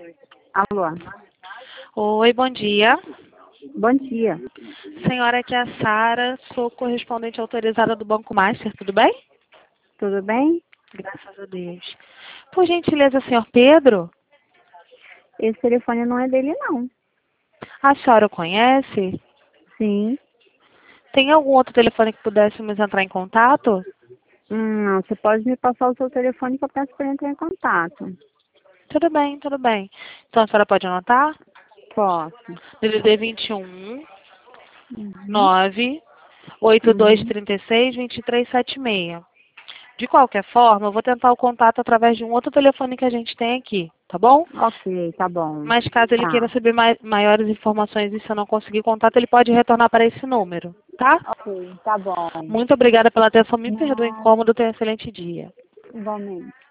Alô? Oi, bom dia. Bom dia. Senhora, aqui é a Sara, sou correspondente autorizada do Banco Master, tudo bem? Tudo bem? Graças a Deus. Por gentileza, senhor Pedro, Esse telefone não é dele, não. a senhora o conhece? Sim. Tem algum outro telefone que pudéssemos entrar em contato? Não, você pode me passar o seu telefone que eu peço para entrar em contato. Tudo bem, tudo bem. Então a senhora pode anotar? Posso. DDD 21 Uhum. 9 Uhum. 8236 2376. De qualquer forma, eu vou tentar o contato através de um outro telefone que a gente tem aqui, tá bom? Ok, tá bom. Mas caso ele queira Tá. saber maiores informações e se eu não conseguir contato, ele pode retornar para esse número, tá? Ok, tá bom. Muito obrigada pela atenção. Me perdoe o Nada. incômodo. Tenha um excelente dia. Igualmente.